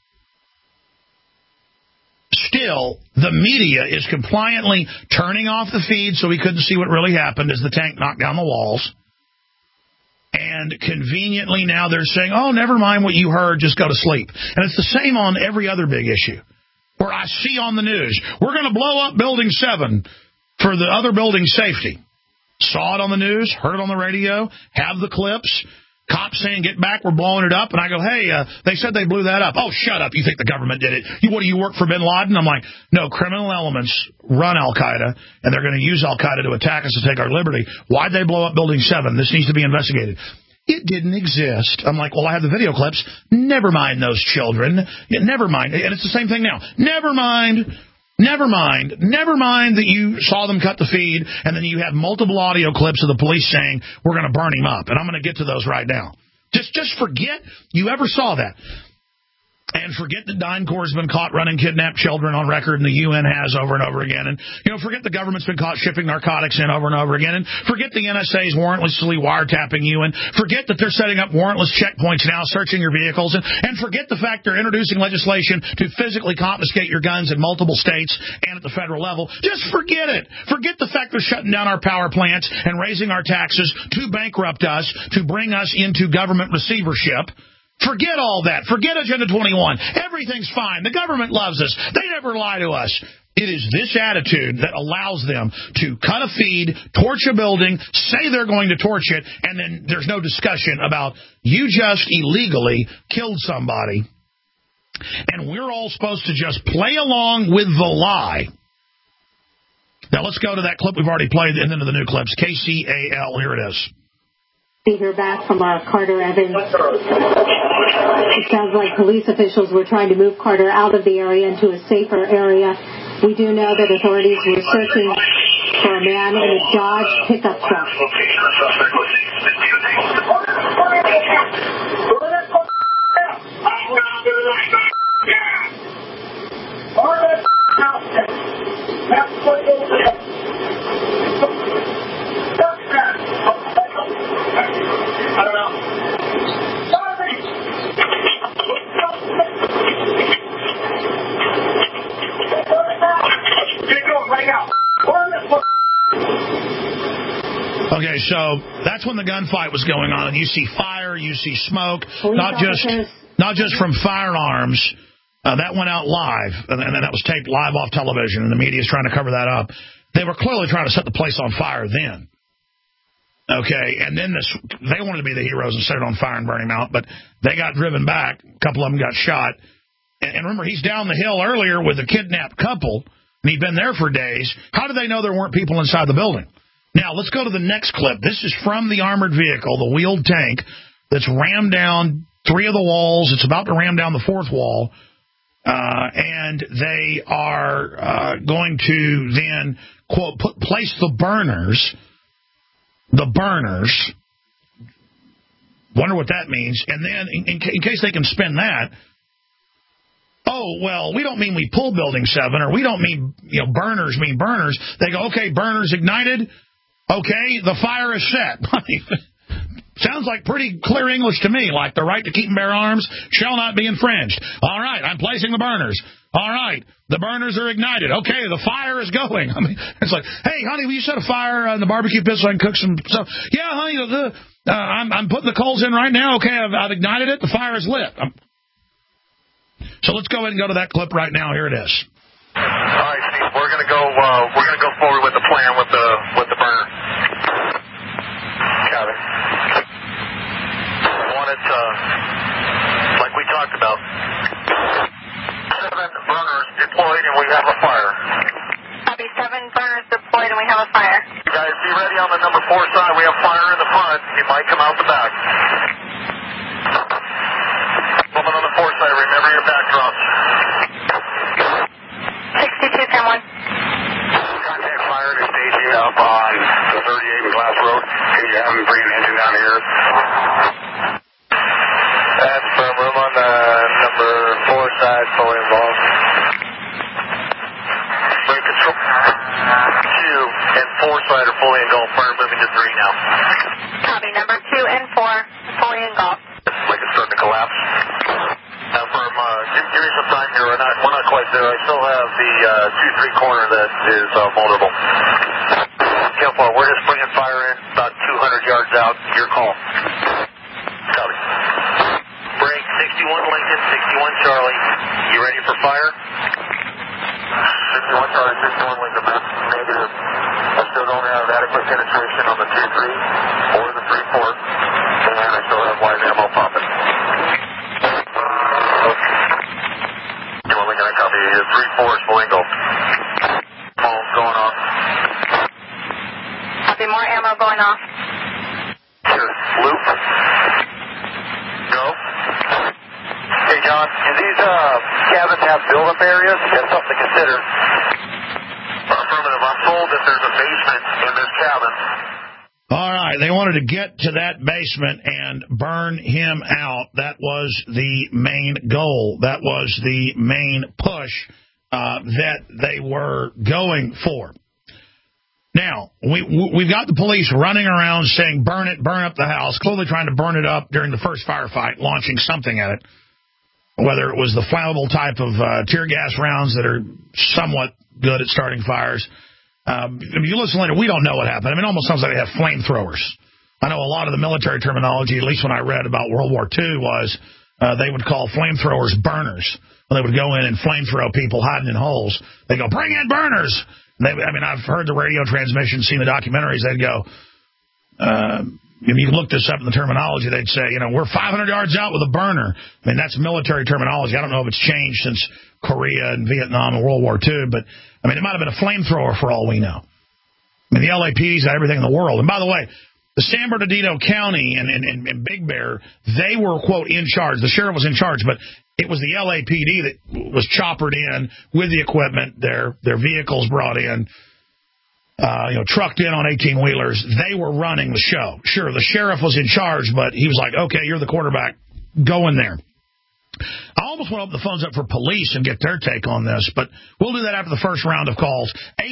still, the media is compliantly turning off the feed so we couldn't see what really happened as the tank knocked down the walls. And conveniently now they're saying, oh, never mind what you heard, just go to sleep. And it's the same on every other big issue. Where I see on the news, we're going to blow up Building 7 for the other building's safety. Saw it on the news, heard it on the radio, have the clips. Cops saying, get back, we're blowing it up. And I go, hey, they said they blew that up. Oh, shut up, you think the government did it. What, do you work for bin Laden? I'm like, no, criminal elements run Al-Qaeda, and they're going to use Al-Qaeda to attack us to take our liberty. Why'd they blow up Building 7? This needs to be investigated. It didn't exist. I'm like, well, I have the video clips. Never mind those children. Never mind. And it's the same thing now. Never mind that you saw them cut the feed, and then you have multiple audio clips of the police saying, we're going to burn him up. And I'm going to get to those right now. Just forget you ever saw that. And forget that DynCorp's been caught running kidnapped children on record, and the UN has over and over again. And, forget the government's been caught shipping narcotics in over and over again. And forget the NSA's warrantlessly wiretapping you. And forget that they're setting up warrantless checkpoints now, searching your vehicles. And forget the fact they're introducing legislation to physically confiscate your guns in multiple states and at the federal level. Just forget it. Forget the fact they're shutting down our power plants and raising our taxes to bankrupt us, to bring us into government receivership. Forget all that. Forget Agenda 21. Everything's fine. The government loves us. They never lie to us. It is this attitude that allows them to cut a feed, torch a building, say they're going to torch it, and then there's no discussion about you just illegally killed somebody. And we're all supposed to just play along with the lie. Now let's go to that clip we've already played and then to the new clips. KCAL, here it is. We hear back from Carter Evans. It sounds like police officials were trying to move Carter out of the area into a safer area. We do know that authorities were searching for a man in a Dodge pickup truck. I don't know. Okay, so that's when the gunfight was going on, and you see fire, you see smoke, not just from firearms. That went out live, and then that was taped live off television, and the media is trying to cover that up. They were clearly trying to set the place on fire then. Okay, and then they wanted to be the heroes and set it on fire and burn him out, but they got driven back. A couple of them got shot. And remember, he's down the hill earlier with a kidnapped couple, and he'd been there for days. How did they know there weren't people inside the building? Now, let's go to the next clip. This is from the armored vehicle, the wheeled tank, that's rammed down 3 of the walls. It's about to ram down the 4th wall. And they are going to then, quote, place the burners. Wonder what that means. And then, in case they can spin that, oh, well, we don't mean we pulled Building 7, or we don't mean, burners mean burners. They go, okay, burners ignited. Okay, the fire is set. Sounds like pretty clear English to me, like the right to keep and bear arms shall not be infringed. All right, I'm placing the burners. All right, the burners are ignited. Okay, the fire is going. I mean, it's like, hey, honey, will you set a fire on the barbecue pit so I can cook some stuff? Yeah, honey, I'm putting the coals in right now. Okay, I've ignited it. The fire is lit. So let's go ahead and go to that clip right now. Here it is. All right, Steve. We're gonna go forward with the plan with the burner. Got it. Want it like we talked about. 7 burners deployed and we have a fire. Copy. 7 burners deployed and we have a fire. You guys be ready on the number 4 side. We have fire in the front. It might come out the back. Woman on the 4 side, remember your backdrops. 62, 10-1. Contact fire to station up on the 38 Glass Road. Can you have them bring an engine down here? That's from room on the number 4 side, fully involved. Bring control. 2 and 4 side are fully engulfed. Fire moving to 3 now. Copy. Number 2 and 4 fully engulfed. Like it's starting to collapse. Give me some time here. We're not quite there. I still have the 2-3 corner that is vulnerable. Careful. We're just bringing fire in about 200 yards out. Your call. Copy. Break 61 Lincoln, 61 Charlie. You ready for fire? 61 Charlie, 61 Lincoln. Negative. I still don't have adequate penetration on the 2-3 or the 3-4. And I still have live ammo popping. Copy. 3-4 is full engulfed. Phone's going off. Copy. More ammo going off. Sure. Loop. Go. Hey, John, do these cabins have build-up areas? That's something to consider. Affirmative. I'm told that there's a basement in this cabin. All right, they wanted to get to that basement and burn him out. That was the main goal. That was the main push that they were going for. Now, we've got the police running around saying, burn it, burn up the house, clearly trying to burn it up during the first firefight, launching something at it, whether it was the flammable type of tear gas rounds that are somewhat good at starting fires. If you listen later, we don't know what happened. I mean, it almost sounds like they have flamethrowers. I know a lot of the military terminology, at least when I read about World War II, was they would call flamethrowers burners. When they would go in and flamethrow people hiding in holes, they go, bring in burners. And I've heard the radio transmission, seen the documentaries. They'd go, if you look this up in the terminology, they'd say, we're 500 yards out with a burner. I mean, that's military terminology. I don't know if it's changed since Korea and Vietnam and World War II, but, it might have been a flamethrower for all we know. The LAPs got everything in the world. And by the way, the San Bernardino County and Big Bear, they were, quote, in charge. The sheriff was in charge, but it was the LAPD that was choppered in with the equipment, their vehicles brought in, trucked in on 18-wheelers. They were running the show. Sure, the sheriff was in charge, but he was like, okay, you're the quarterback. Go in there. I almost want to open the phones up for police and get their take on this, but we'll do that after the first round of calls.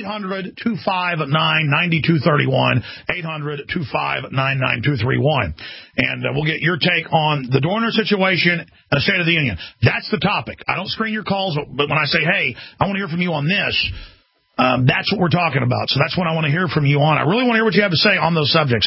800-259-9231, 800-259-9231. And we'll get your take on the Dorner situation and the State of the Union. That's the topic. I don't screen your calls, but when I say, hey, I want to hear from you on this, that's what we're talking about. So that's what I want to hear from you on. I really want to hear what you have to say on those subjects.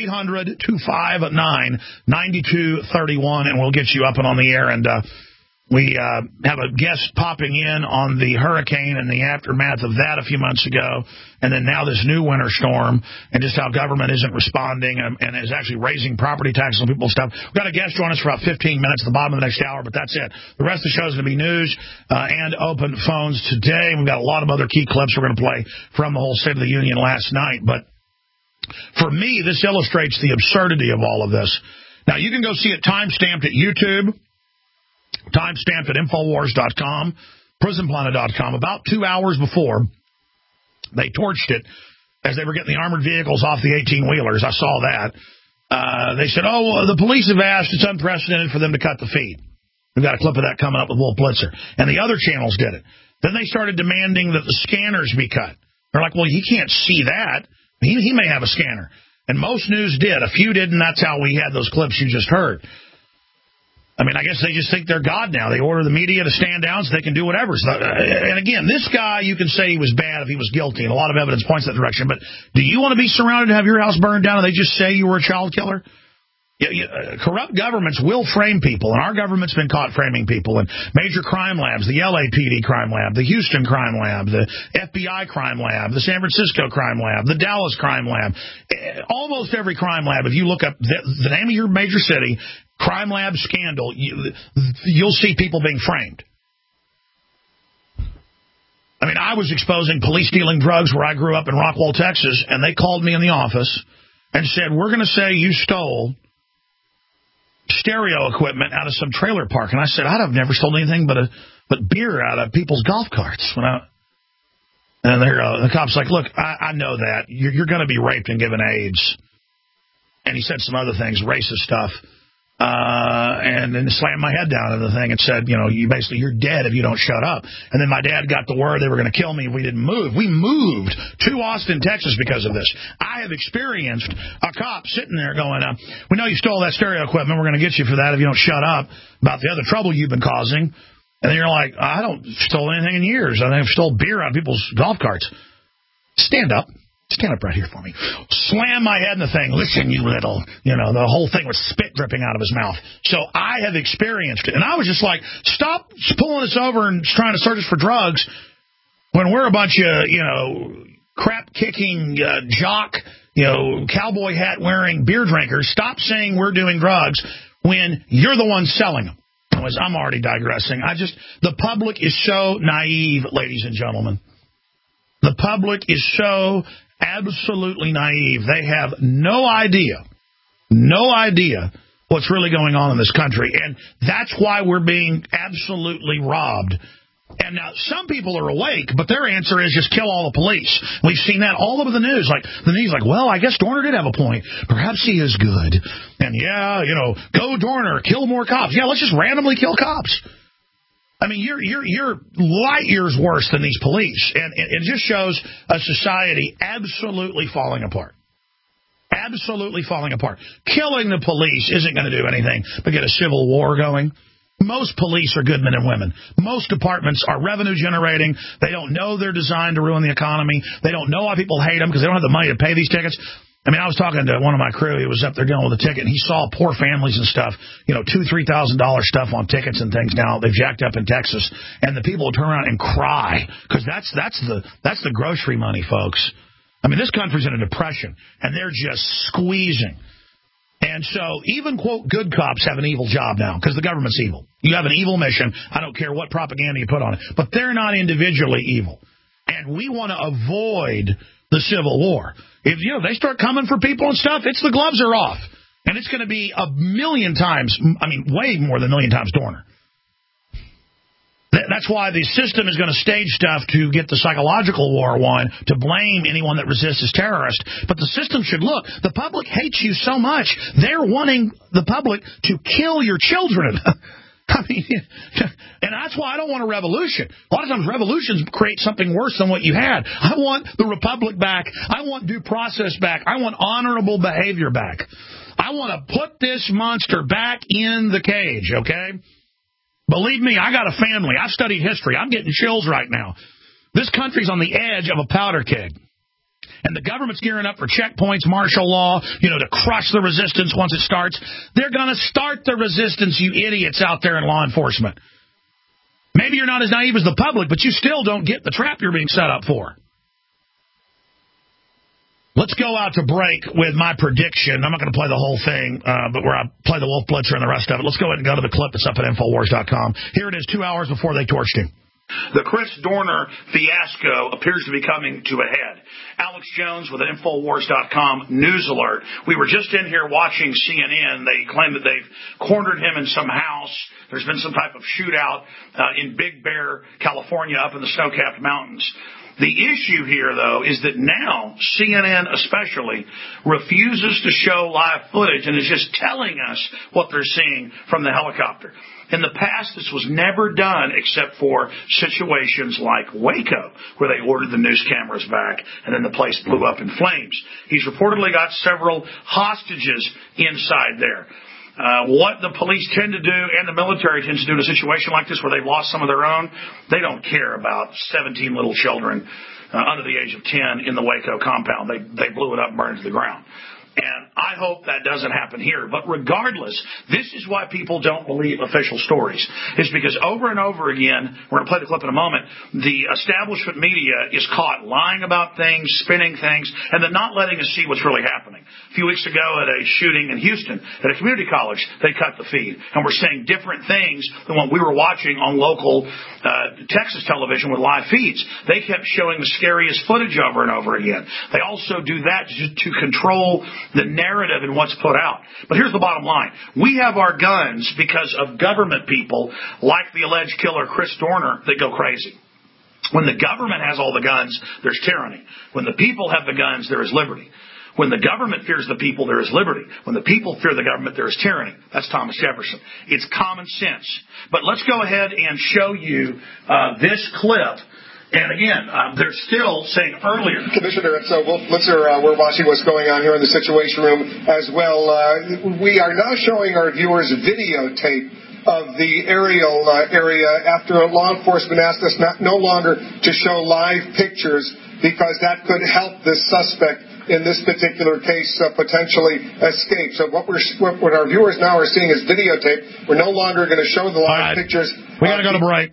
800-259-9231, and we'll get you up and on the air. And we have a guest popping in on the hurricane and the aftermath of that a few months ago, and then now this new winter storm, and just how government isn't responding and is actually raising property taxes on people's stuff. We've got a guest join us for about 15 minutes at the bottom of the next hour, but that's it. The rest of the show is going to be news and open phones today. We've got a lot of other key clips we're going to play from the whole State of the Union last night. But for me, this illustrates the absurdity of all of this. Now, you can go see it time-stamped at YouTube, time-stamped at Infowars.com, PrisonPlanet.com. About 2 hours before they torched it, as they were getting the armored vehicles off the 18-wheelers, I saw that. They said, the police have asked, it's unprecedented for them to cut the feed. We've got a clip of that coming up with Wolf Blitzer. And the other channels did it. Then they started demanding that the scanners be cut. They're like, well, he can't see that. He may have a scanner. And most news did. A few didn't. That's how we had those clips you just heard. I guess they just think they're God now. They order the media to stand down so they can do whatever. So, and again, this guy, you can say he was bad if he was guilty, and a lot of evidence points that direction. But do you want to be surrounded and have your house burned down and they just say you were a child killer? Corrupt governments will frame people, and our government's been caught framing people. And major crime labs, the LAPD crime lab, the Houston crime lab, the FBI crime lab, the San Francisco crime lab, the Dallas crime lab, almost every crime lab. If you look up the name of your major city, crime lab scandal, you'll see people being framed. I mean, I was exposing police dealing drugs where I grew up in Rockwall, Texas, and they called me in the office and said, we're going to say you stole stereo equipment out of some trailer park. And I said, I've never stolen anything but beer out of people's golf carts. And the cop's like, look, I know that. You're going to be raped and given AIDS. And he said some other things, racist stuff. And then slammed my head down in the thing and said, you're dead if you don't shut up. And then my dad got the word they were going to kill me if we didn't move. We moved to Austin, Texas because of this. I have experienced a cop sitting there going, we know you stole that stereo equipment. We're going to get you for that if you don't shut up about the other trouble you've been causing. And then you're like, I don't stole anything in years. I think I've stole beer out of people's golf carts. Stand up. Stand up right here for me. Slam my head in the thing. Listen, you little, the whole thing with spit dripping out of his mouth. So I have experienced it. And I was just like, stop pulling us over and trying to search us for drugs when we're a bunch of, crap-kicking, jock, cowboy hat-wearing beer drinkers. Stop saying we're doing drugs when you're the one selling them. Anyways, I'm already digressing. The public is so naive, ladies and gentlemen. The public is so absolutely naive. They have no idea what's really going on in this country. And that's why we're being absolutely robbed. And now some people are awake, but their answer is just kill all the police. We've seen that all over the news. Like the news, well, I guess Dorner did have a point. Perhaps he is good. And go Dorner, kill more cops. Yeah, let's just randomly kill cops. I mean, you're light years worse than these police, and it just shows a society absolutely falling apart. Absolutely falling apart. Killing the police isn't going to do anything but get a civil war going. Most police are good men and women. Most departments are revenue generating. They don't know they're designed to ruin the economy. They don't know why people hate them because they don't have the money to pay these tickets. I mean, I was talking to one of my crew. He was up there dealing with a ticket, and he saw poor families and stuff, $2,000-$3,000 stuff on tickets and things now. They've jacked up in Texas, and the people will turn around and cry because that's the grocery money, folks. I mean, this country's in a depression, and they're just squeezing. And so even, quote, good cops have an evil job now because the government's evil. You have an evil mission. I don't care what propaganda you put on it. But they're not individually evil. And we want to avoid the Civil War. If they start coming for people and stuff, it's the gloves are off. And it's going to be a million times, way more than a million times Dorner. That's why the system is going to stage stuff to get the psychological war won, to blame anyone that resists as terrorist. But the system should look, the public hates you so much, they're wanting the public to kill your children. And that's why I don't want a revolution. A lot of times revolutions create something worse than what you had. I want the republic back. I want due process back. I want honorable behavior back. I want to put this monster back in the cage, okay? Believe me, I got a family. I've studied history. I'm getting chills right now. This country's on the edge of a powder keg. And the government's gearing up for checkpoints, martial law, to crush the resistance once it starts. They're going to start the resistance, you idiots out there in law enforcement. Maybe you're not as naive as the public, but you still don't get the trap you're being set up for. Let's go out to break with my prediction. I'm not going to play the whole thing, but where I play the Wolf Blitzer and the rest of it. Let's go ahead and go to the clip that's up at Infowars.com. Here it is 2 hours before they torched him. The Chris Dorner fiasco appears to be coming to a head. Alex Jones with an Infowars.com news alert. We were just in here watching CNN. They claim that they've cornered him in some house. There's been some type of shootout in Big Bear, California, up in the snow-capped mountains. The issue here, though, is that now CNN especially refuses to show live footage and is just telling us what they're seeing from the helicopter. In the past, this was never done except for situations like Waco, where they ordered the news cameras back and then the place blew up in flames. He's reportedly got several hostages inside there. What the police tend to do and the military tends to do in a situation like this where they've lost some of their own, they don't care about 17 little children under the age of 10 in the Waco compound. They blew it up and burned it to the ground. And I hope that doesn't happen here. But regardless, this is why people don't believe official stories. It's because over and over again, we're going to play the clip in a moment, the establishment media is caught lying about things, spinning things, and then not letting us see what's really happening. A few weeks ago at a shooting in Houston at a community college, they cut the feed. And we're seeing different things than what we were watching on local Texas television with live feeds. They kept showing the scariest footage over and over again. They also do that to control the narrative and what's put out. But here's the bottom line. We have our guns because of government people like the alleged killer Chris Dorner that go crazy. When the government has all the guns, there's tyranny. When the people have the guns, there is liberty. When the government fears the people, there is liberty. When the people fear the government, there is tyranny. That's Thomas Jefferson. It's common sense. But let's go ahead and show you this clip. And again, they're still saying earlier. Commissioner, so Wolf Blitzer, we're watching what's going on here in the Situation Room as well. We are now showing our viewers videotape of the aerial area after law enforcement asked us no longer to show live pictures because that could help the suspect in this particular case potentially escape. So what our viewers now are seeing is videotape. We're no longer going to show the live pictures. We got to go to break.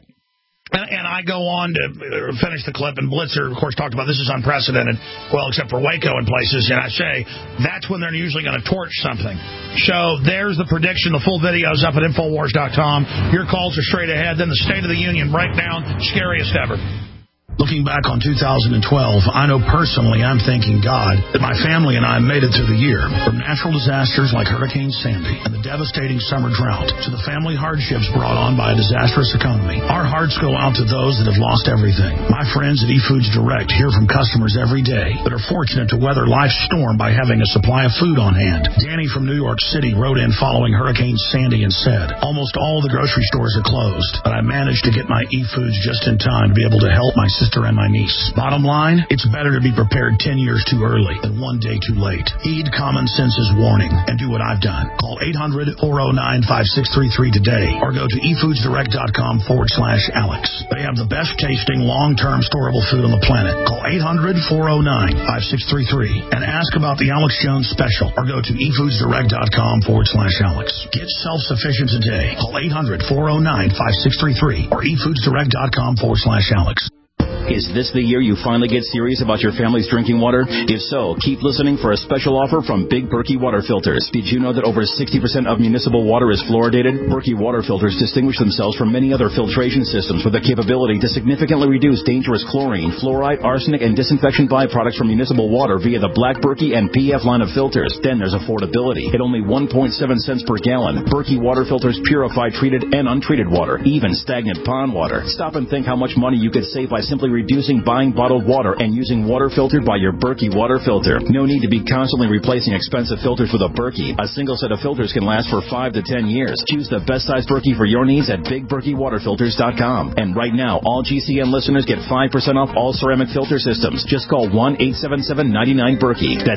And I go on to finish the clip, and Blitzer, of course, talked about this is unprecedented, well, except for Waco and places, and I say that's when they're usually going to torch something. So there's the prediction. The full video is up at Infowars.com. Your calls are straight ahead. Then the State of the Union breakdown, scariest ever. Looking back on 2012, I know personally I'm thanking God that my family and I made it through the year. From natural disasters like Hurricane Sandy and the devastating summer drought to the family hardships brought on by a disastrous economy, our hearts go out to those that have lost everything. My friends at eFoods Direct hear from customers every day that are fortunate to weather life's storm by having a supply of food on hand. Danny from New York City wrote in following Hurricane Sandy and said, almost all the grocery stores are closed, but I managed to get my eFoods just in time to be able to help my sister and my niece. Bottom line, it's better to be prepared 10 years too early than one day too late. Heed common sense's warning and do what I've done. Call 800-409-5633 today or go to efoodsdirect.com/Alex. They have the best tasting long-term storable food on the planet. Call 800-409-5633 and ask about the Alex Jones special or go to efoodsdirect.com/Alex. Get self-sufficient today. Call 800-409-5633 or efoodsdirect.com/Alex. Is this the year you finally get serious about your family's drinking water? If so, keep listening for a special offer from Big Berkey Water Filters. Did you know that over 60% of municipal water is fluoridated? Berkey Water Filters distinguish themselves from many other filtration systems with the capability to significantly reduce dangerous chlorine, fluoride, arsenic, and disinfection byproducts from municipal water via the Black Berkey and PF line of filters. Then there's affordability. At only 1.7 cents per gallon, Berkey Water Filters purify treated and untreated water, even stagnant pond water. Stop and think how much money you could save by simply reducing buying bottled water and using water filtered by your Berkey water filter. No need to be constantly replacing expensive filters with a Berkey. A single set of filters can last for 5 to 10 years. Choose the best size Berkey for your needs at BigBerkeyWaterFilters.com. And right now, all GCN listeners get 5% off all ceramic filter systems. Just call 1-877-99-BERKEY. That's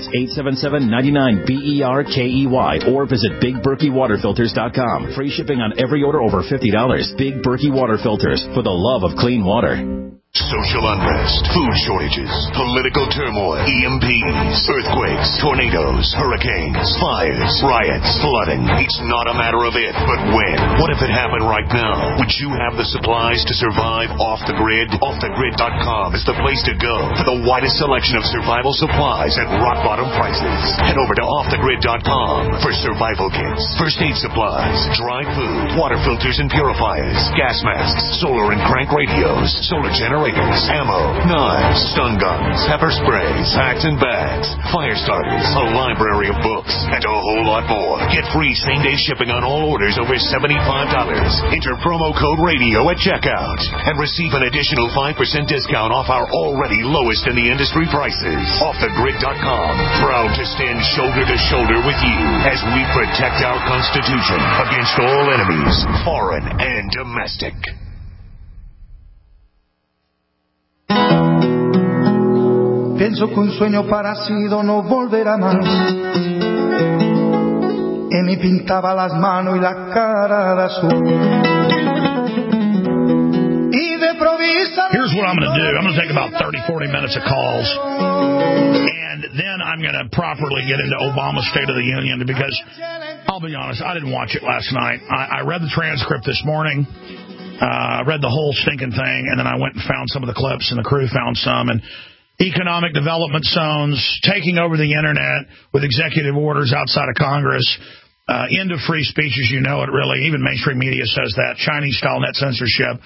877-99-BERKEY or visit BigBerkeyWaterFilters.com. Free shipping on every order over $50. Big Berkey Water Filters, for the love of clean water. Social unrest, food shortages, political turmoil, EMPs, earthquakes, tornadoes, hurricanes, fires, riots, flooding. It's not a matter of if, but when. What if it happened right now? Would you have the supplies to survive off the grid? OffTheGrid.com is the place to go for the widest selection of survival supplies at rock bottom prices. Head over to OffTheGrid.com for survival kits, first aid supplies, dry food, water filters and purifiers, gas masks, solar and crank radios, solar generators, ammo, knives, stun guns, pepper sprays, hats and bags, fire starters, a library of books, and a whole lot more. Get free same-day shipping on all orders over $75. Enter promo code RADIO at checkout and receive an additional 5% discount off our already lowest in the industry prices. OffTheGrid.com, proud to stand shoulder to shoulder with you as we protect our Constitution against all enemies, foreign and domestic. Pienso que un sueño parecido no volverá más. Y me pintaba las manos y la cara de azul. Here's what I'm going to do. I'm going to take about 30, 40 minutes of calls. And And then I'm going to properly get into Obama's State of the Union because, I'll be honest, I didn't watch it last night. I read the transcript this morning. I read the whole stinking thing, and then I went and found some of the clips, and the crew found some. And economic development zones, taking over the Internet with executive orders outside of Congress, end of free speech as you know it, really. Even mainstream media says that. Chinese-style net censorship.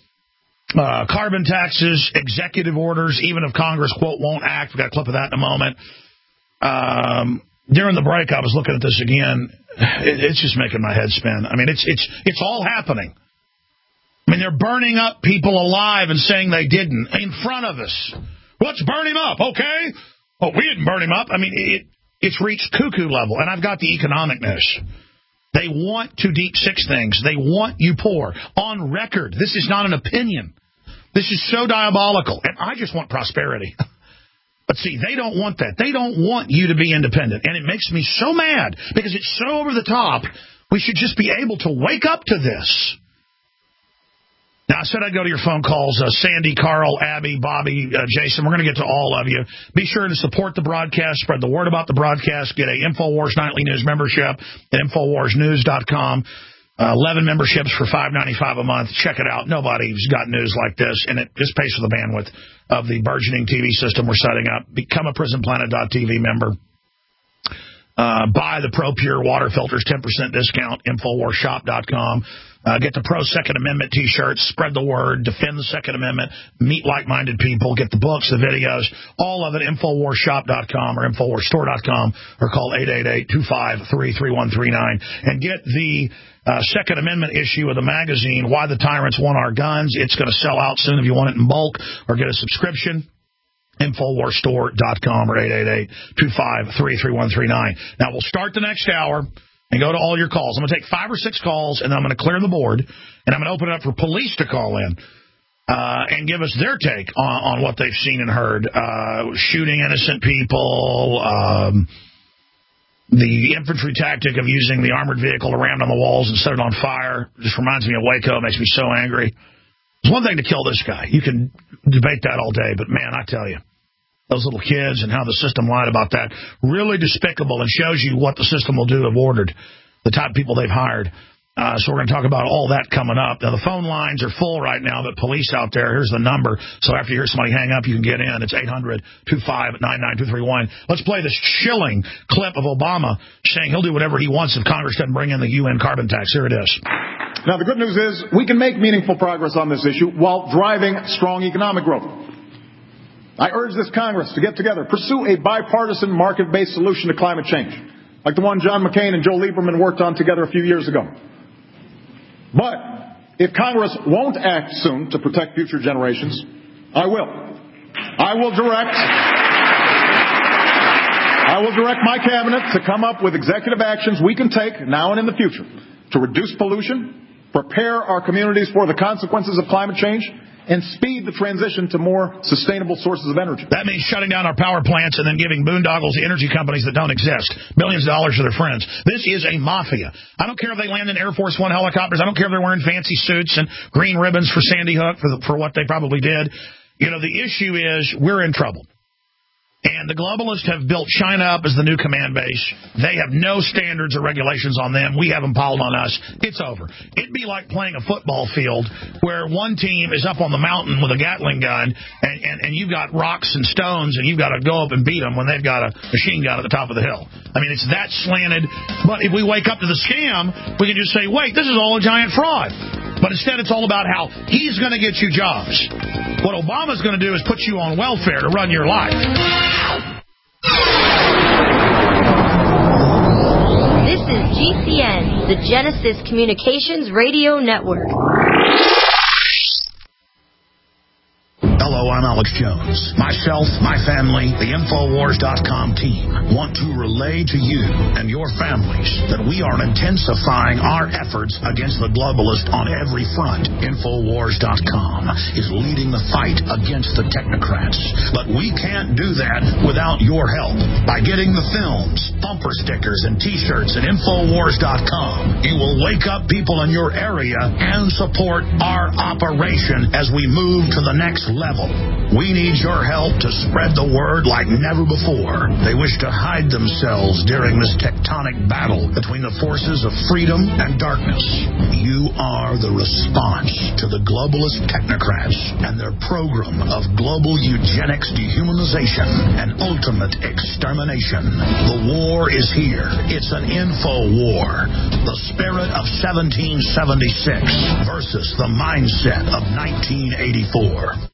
Carbon taxes, executive orders, even if Congress, quote, won't act. We've got a clip of that in a moment. During the break, I was looking at this again. It's just making my head spin. I mean, it's all happening. I mean, they're burning up people alive and saying they didn't in front of us. Let's burn him up, okay? Oh, we didn't burn him up. I mean, it's reached cuckoo level, and I've got the economic news. They want to deep six things. They want you poor. On record, this is not an opinion. This is so diabolical, and I just want prosperity. But see, they don't want that. They don't want you to be independent, and it makes me so mad because it's so over the top. We should just be able to wake up to this. Now, I said I'd go to your phone calls, Sandy, Carl, Abby, Bobby, Jason. We're going to get to all of you. Be sure to support the broadcast, spread the word about the broadcast, get a InfoWars Nightly News membership at InfoWarsNews.com. 11 memberships for $5.95 a month. Check it out. Nobody's got news like this, and it just pays for the bandwidth of the burgeoning TV system we're setting up. Become a PrisonPlanet.tv member. Buy the Pro Pure water filters, 10% discount, InfoWarsShop.com. Get the Pro Second Amendment T-shirts, spread the word, defend the Second Amendment, meet like-minded people, get the books, the videos, all of it, InfoWarsShop.com or InfoWarsStore.com, or call 888-253-3139, and get the Second Amendment issue of the magazine, Why the Tyrants Want Our Guns. It's going to sell out soon if you want it in bulk, or get a subscription. InfoWarsStore.com or 888-253-3139. Now, we'll start the next hour and go to all your calls. I'm going to take 5 or 6 calls, and then I'm going to clear the board, and I'm going to open it up for police to call in and give us their take on what they've seen and heard. Shooting innocent people, the infantry tactic of using the armored vehicle to ram on the walls and set it on fire. Just reminds me of Waco. It makes me so angry. It's one thing to kill this guy. You can debate that all day, but, man, I tell you, those little kids and how the system lied about that, really despicable, and shows you what the system will do if ordered, the type of people they've hired. So we're going to talk about all that coming up. Now, the phone lines are full right now, but police out there, here's the number. So after you hear somebody hang up, you can get in. It's 800-259-9231. Let's play this chilling clip of Obama saying he'll do whatever he wants if Congress doesn't bring in the UN carbon tax. Here it is. Now, the good news is we can make meaningful progress on this issue while driving strong economic growth. I urge this Congress to get together, pursue a bipartisan market-based solution to climate change, like the one John McCain and Joe Lieberman worked on together a few years ago. But if Congress won't act soon to protect future generations, I will. I will direct my cabinet to come up with executive actions we can take now and in the future to reduce pollution, prepare our communities for the consequences of climate change, and speed the transition to more sustainable sources of energy. That means shutting down our power plants and then giving boondoggles to energy companies that don't exist. Billions of dollars to their friends. This is a mafia. I don't care if they land in Air Force One helicopters. I don't care if they're wearing fancy suits and green ribbons for Sandy Hook for what they probably did. You know, the issue is we're in trouble. And the globalists have built China up as the new command base. They have no standards or regulations on them. We have them piled on us. It's over. It'd be like playing a football field where one team is up on the mountain with a Gatling gun, and you've got rocks and stones, and you've got to go up and beat them when they've got a machine gun at the top of the hill. I mean, it's that slanted. But if we wake up to the scam, we can just say, wait, this is all a giant fraud. But instead, it's all about how he's going to get you jobs. What Obama's going to do is put you on welfare to run your life. This is GCN, the Genesis Communications Radio Network. Hello, I'm Alex Jones. Myself, my family, the InfoWars.com team want to relay to you and your families that we are intensifying our efforts against the globalists on every front. InfoWars.com is leading the fight against the technocrats. But we can't do that without your help. By getting the films, bumper stickers, and T-shirts at InfoWars.com, you will wake up people in your area and support our operation as we move to the next level. We need your help to spread the word like never before. They wish to hide themselves during this tectonic battle between the forces of freedom and darkness. You are the response to the globalist technocrats and their program of global eugenics, dehumanization, and ultimate extermination. The war is here. It's an info war. The spirit of 1776 versus the mindset of 1984.